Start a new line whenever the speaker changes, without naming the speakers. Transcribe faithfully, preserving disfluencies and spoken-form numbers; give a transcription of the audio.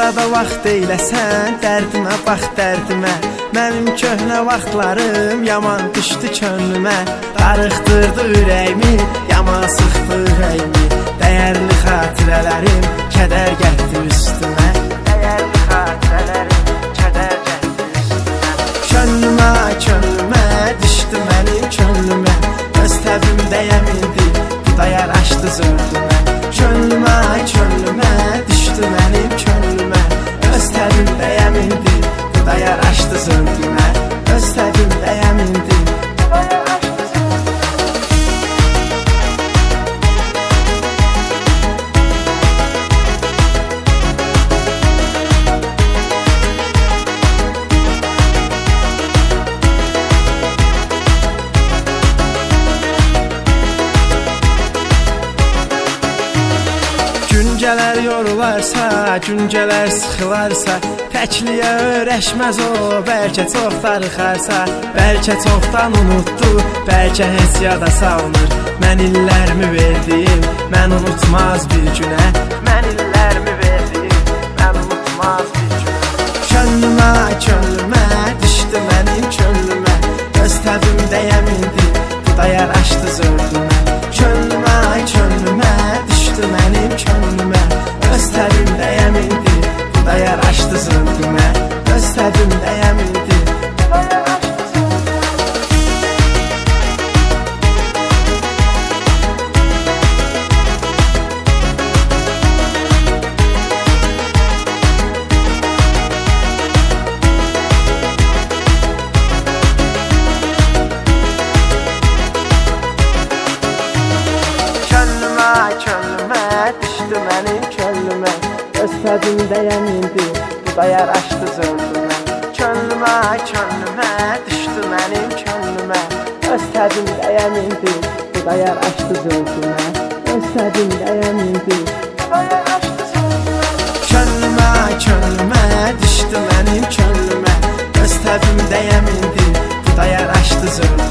arada vaxt eyləsən, dərdimə bax dərdimə. Mənim köhnə vaxtlarım yaman düşdü könlümə. Darıxdırdı ürəyimi, yaman sıxdı ürəyimi. Dəyərli xatirələrim kədər getdi üstümə. Dəyərli xatirələrim kədər getdi üstümə. Könlümə, könlümə düşdü mənim könlümə. Öz təbimdəyəm indi, Xudayar açdı zördümə. Könlümə, könlümə düşdü mənim könlümə. Öz təbimdəyəm indi, Xudayar açdı zördümə. Öz təbimdəyəm indi, Xudayar açdı zördümə. Güncələr yorularsa, güncələr sıxılarsa, təkliyə öyrəşməz o, bəlkə çox darıxarsa. Bəlkə çoxdan unutdu, bəlkə heç yada salmır. Mən illərimi verdiyim, mən unutmaz bir günə. Mən illərimi verdiyim, mən unutmaz bir günə. Könlümə, könlümə düşdü mənim könlümə. Öz təbimdəyəm indi, Xudayar açdı zördümə. Könlümə, könlümə düşdü mənim könlümə. Öz təbimdəyəm indi, Xudayar açdı zördümə. Öz təbimdəyəm indi, Xudayar açdı zördümə. Könlümə, könlümə düşdü mənim könlümə. Öz təbimdəyəm indi, Xudayar açdı zördümə. Könlümə, könlümə düşdü mənim könlümə. Öz təbimdəyəm indi, Xudayar açdı zördümə. Öz təbimdəyəm indi, Xudayar açdı zördümə. Könlümə, könlümə düşdü mənim könlümə. Öz təbimdəyəm indi, Xudayar açdı zördümə.